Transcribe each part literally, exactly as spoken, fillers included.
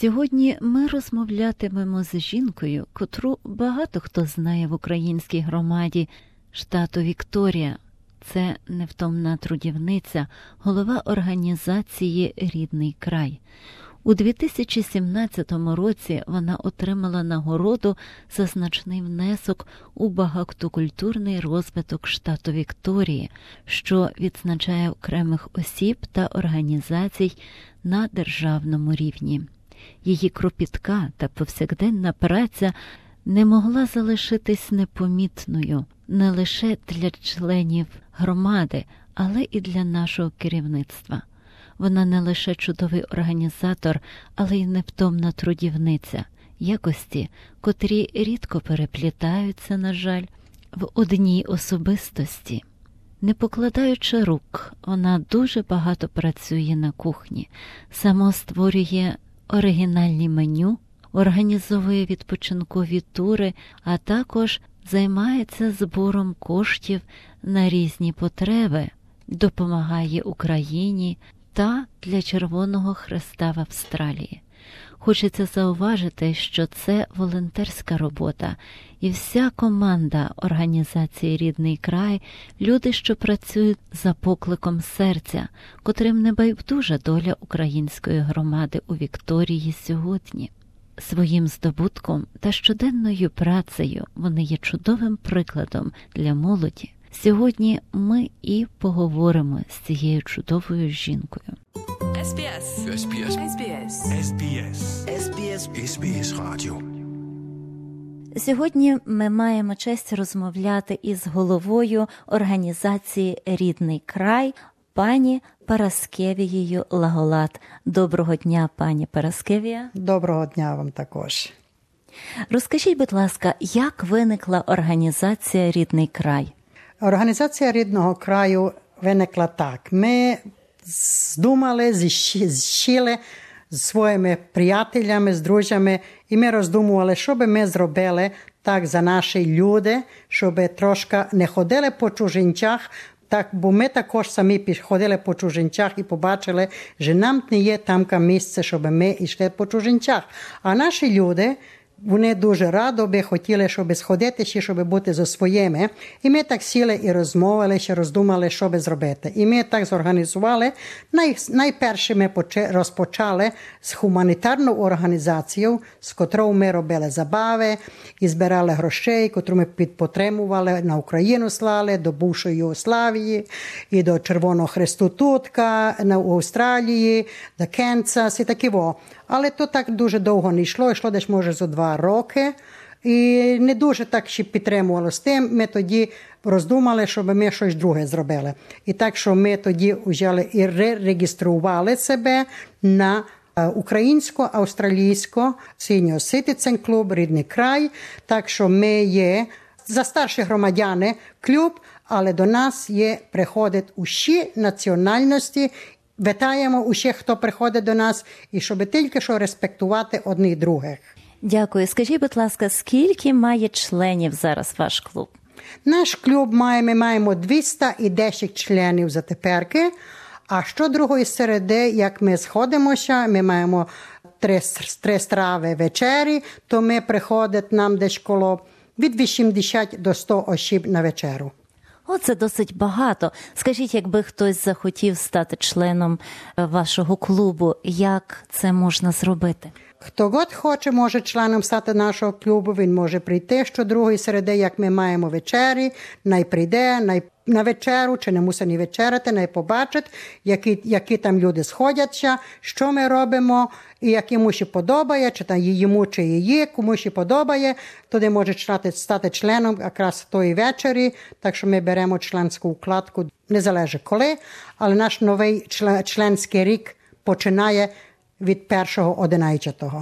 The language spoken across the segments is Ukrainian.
Сьогодні ми розмовлятимемо з жінкою, котру багато хто знає в українській громаді штату Вікторія. Це невтомна трудівниця, голова організації «Рідний край». У дві тисячі сімнадцятому році вона отримала нагороду за значний внесок у багатокультурний розвиток штату Вікторії, що відзначає окремих осіб та організацій на державному рівні. Її кропітка та повсякденна праця не могла залишитись непомітною не лише для членів громади, але і для нашого керівництва. Вона не лише чудовий організатор, але й невтомна трудівниця, якості, котрі рідко переплітаються, на жаль, в одній особистості. Не покладаючи рук, вона дуже багато працює на кухні, сама створює оригінальні меню, організовує відпочинкові тури, а також займається збором коштів на різні потреби, допомагає Україні та для Червоного Хреста в Австралії. Хочеться зауважити, що це волонтерська робота, і вся команда організації «Рідний край» – люди, що працюють за покликом серця, котрим не байдужа доля української громади у Вікторії сьогодні. Своїм здобутком та щоденною працею вони є чудовим прикладом для молоді. Сьогодні ми і поговоримо з цією чудовою жінкою. ес бі ес. ес бі ес. ес бі ес. ес бі ес. ес бі ес. ес бі ес Радіо. Сьогодні ми маємо честь розмовляти із головою організації «Рідний край» пані Параскевією Лаголат. Доброго дня, пані Параскевія. Доброго дня вам також. Розкажіть, будь ласка, як виникла організація «Рідний край»? Організація «Рідного краю» виникла так. Ми здумали, зіщили з своїми приятелями, з друзями, і ми роздумували, що би ми зробили так за наші люди, щоб трошки не ходили по чужинцях, так, бо ми також самі ходили по чужинцях і побачили, що нам не є там місце, щоб ми йшли по чужинцях. А наші люди, вони дуже радо би хотіли, щоб сходити ще, щоб бути зі своїми. І ми так сіли і розмовили, ще роздумали, що би зробити. І ми так зорганізували. Най, найперше ми розпочали з гуманітарною організацією, з котрою ми робили забави і збирали грошей, котру ми підтримували, на Україну слали, до бувшої Югославії, і до Червоного Хресту Тутка, на Австралії, до Кенсас і такі во. Але то так дуже довго не йшло, йшло десь, може, за два роки. І не дуже так ще підтримувало з тим. Ми тоді роздумали, щоб ми щось друге зробили. І так, що ми тоді взяли і реєстрували себе на українсько-австралійсько Senior Citizen Club «Рідний край». Так, що ми є за старші громадяни клуб, але до нас є, приходять усі національності. Вітаємо усіх, хто приходить до нас, і щоб тільки що респектувати одних других. Дякую. Скажіть, будь ласка, скільки має членів зараз ваш клуб? Наш клуб має, ми маємо двісті десять членів за теперки, а щодругої середи, як ми сходимося, ми маємо три, три страви вечері, то ми приходить нам десь коло від вісімдесят до ста осіб на вечеру. О, це досить багато. Скажіть, якби хтось захотів стати членом вашого клубу, як це можна зробити? Хто год хоче, може членом стати нашого клубу, він може прийти щодругої середи, як ми маємо вечері, най прийде, най на вечеру, чи не мусить ні вечеряти, най побачить, які, які там люди сходяться, що ми робимо, і як йому ще подобає, чи там йому, чи її, кому ще подобає, тоді може стати, стати членом якраз тої вечері, так що ми беремо членську вкладку, не залежить коли, але наш новий член, членський рік починає від першого одинадцятого.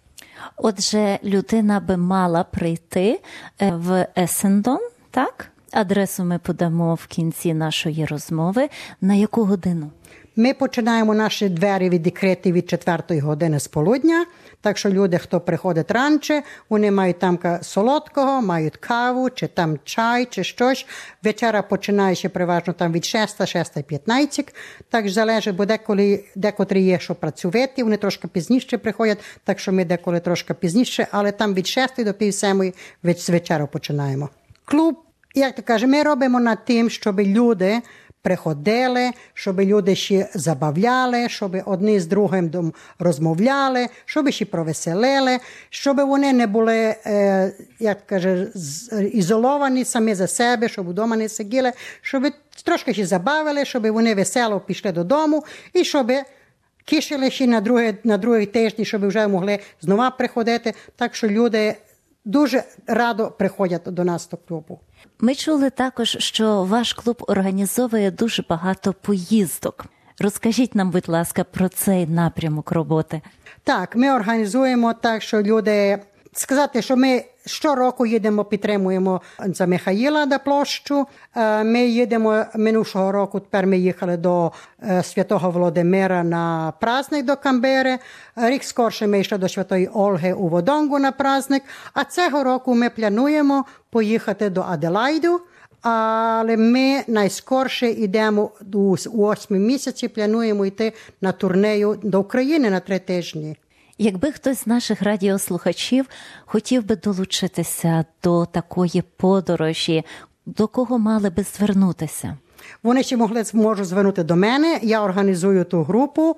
Отже, людина би мала прийти в Есендон, так? Адресу ми подамо в кінці нашої розмови. На яку годину? Ми починаємо наші двері відкриті від четвертої години з полудня, так що люди, хто приходить раніше, вони мають там солодкого, мають каву, чи там чай, чи щось. Вечера починає ще переважно там від шеста, шеста п'ятнадцять, так залежить, бо деколи, декотрі є, що працювати, вони трошки пізніше приходять, так що ми деколи трошки пізніше, але там від шестої до пів сьомої з вечора починаємо. Клуб, як то каже, ми робимо над тим, щоб люди приходили, щоб люди ще забавляли, щоб одні з другим розмовляли, щоб ще провеселили, щоб вони не були, як каже, ізольовані самі за себе, щоб вдома не сиділи, щоб трошки ще забавили, щоб вони весело пішли додому і щоб кишили ще на другий, на другий тиждень, щоб вже могли знову приходити. Так що люди дуже радо приходять до нас до клубу. Ми чули також, що ваш клуб організовує дуже багато поїздок. Розкажіть нам, будь ласка, про цей напрямок роботи. Так, ми організуємо так, що люди... Сказати, що ми щороку їдемо, підтримуємо за Михаїла до площу. Ми їдемо минулого року, тепер ми їхали до Святого Володимира на праздник до Камбери. Рік скорше ми йшли до Святої Ольги у Водонгу на праздник. А цього року ми плануємо поїхати до Аделайду. Але ми найскорше йдемо у восьмому місяці, плануємо йти на турнею до України на три тижні. Якби хтось з наших радіослухачів хотів би долучитися до такої подорожі, до кого мали би звернутися? Вони ще могли можуть звернути до мене. Я організую ту групу,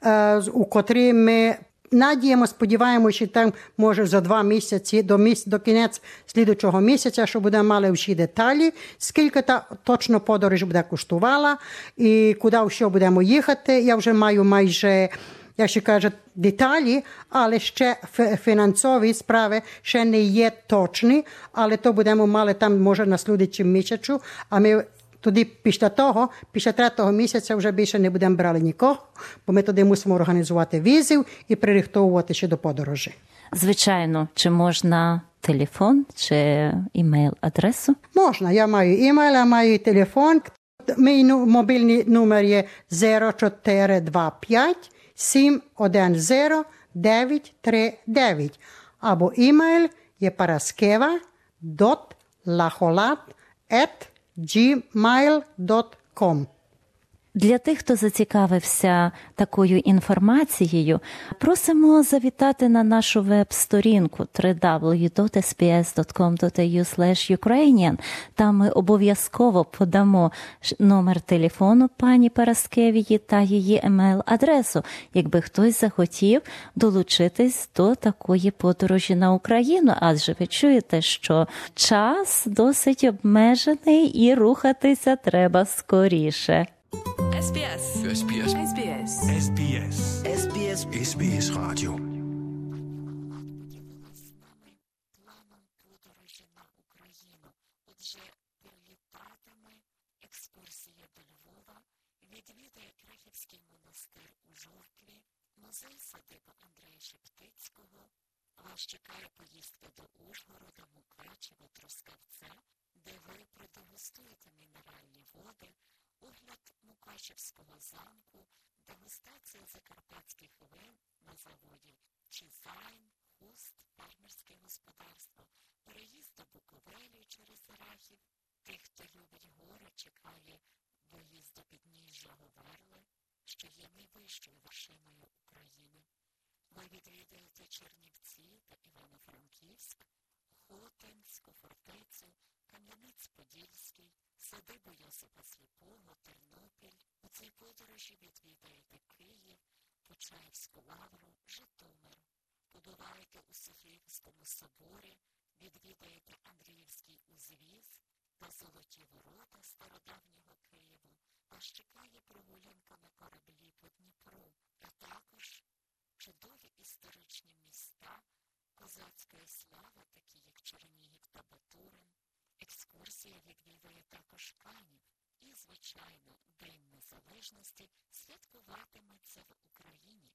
у котрій ми надіємо, сподіваємося, що там може за два місяці до місяць, до кінець слідучого місяця, що будемо мали всі деталі, скільки та точно подорож буде коштувала і куди що будемо їхати. Я вже маю майже, як ще кажуть, деталі, але ще фінансові справи ще не є точні, але то будемо мали там, може, на слідчому місяцю, а ми тоді після того, після третього місяця вже більше не будемо брати нікого, бо ми тоді мусимо організувати візів і пририхтовувати ще до подорожі. Звичайно, чи можна телефон, чи імейл-адресу? Можна, я маю імейл, я маю телефон. Мій мобільний номер є нуль чотири два п'ять сім один нуль дев'ять три дев'ять, або імейл є paraskeva dot laholat at gmail dot com. Для тих, хто зацікавився такою інформацією, просимо завітати на нашу веб-сторінку дабл ю дабл ю дабл ю крапка ес бі ес крапка ком крапка ей ю слеш юкрейніан. Там ми обов'язково подамо номер телефону пані Параскевії та її емейл-адресу, якби хтось захотів долучитись до такої подорожі на Україну. Адже ви чуєте, що час досить обмежений і рухатися треба скоріше. ес бі ес. ес бі ес. ес бі ес. ес бі ес. ес бі ес. ес бі ес радіо. Планом подорожі на Україну. Отже, прилітатиме екскурсія до Львова, відвідає Крахівський монастир у Жовкві, музей садиба Андрея Шептицького. Вас чекає поїздка до Ужгорода, Мукачева, Трускавця, де ви продегустуєте мінеральні води, огляд Мукачевського замку, дегустація закарпатських вин на заводі Чизайн, Хуст, фермерське господарство, переїзд до Буковелі через Рахів. Тих, хто любить гори, чекає виїзд до підніжжя Говерли, що є найвищою вершиною України. Ви відвідаєте Чернівці та Івано-Франківськ, Хотинську фортецю, Кам'янець-Подільський, садибу Йосипа Сліпого, Тернопіль. У цій подорожі відвідаєте Київ, Почаївську лавру, Житомир. Побуваєте у Софіївському соборі, відвідаєте Андріївський узвіз та Золоті ворота стародавнього Києву. Вас чекає прогулянка на кораблі по Дніпру, а також чудові історичні міста, козацька слава, такі як Чернігів та Батурин. Екскурсія відвідує також Канів. І, звичайно, День Незалежності святкуватиметься в Україні.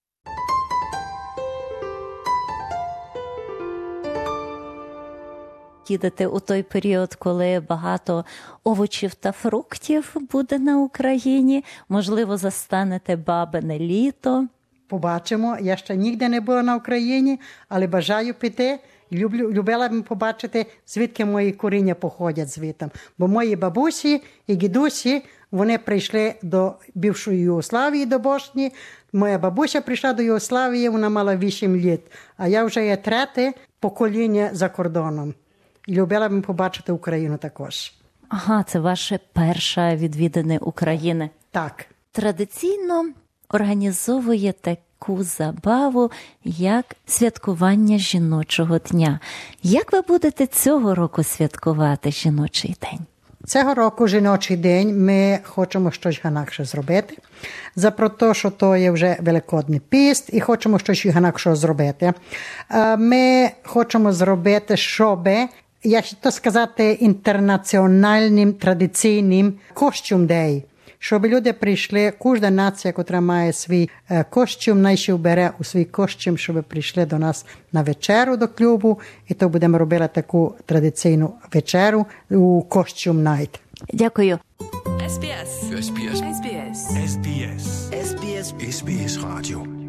їдете у той період, коли багато овочів та фруктів буде на Україні. Можливо, застанете бабине літо. Побачимо. Я ще ніде не була на Україні, але бажаю піти. Люблю, любила б побачити, звідки мої коріння походять звідти. Бо мої бабусі і дідусі, вони прийшли до бившої Югославії, до Босні. Моя бабуся прийшла до Югославії, вона мала вісім літ. А я вже є третє покоління за кордоном. І любила б побачити Україну також. Ага, це ваше перше відвідини України. Так. Традиційно організовує таку забаву, як святкування жіночого дня. Як ви будете цього року святкувати жіночий день? Цього року жіночий день ми хочемо щось інакше зробити. За про те, що то є вже Великодний піст і хочемо щось інакше зробити. Ми хочемо зробити, щоб, як то сказати, інтернаціональним, традиційним костюм день. Щоб люди прийшли, кожна нація, яка має свій костюм, найше вбере у свій костюм, щоб прийшли до нас на вечеру до клубу, і то будемо робити таку традиційну вечеру у костюм найт. Дякую. ес бі ес. ес бі ес. ес бі ес. ес бі ес. ес бі ес. ес бі ес Radio.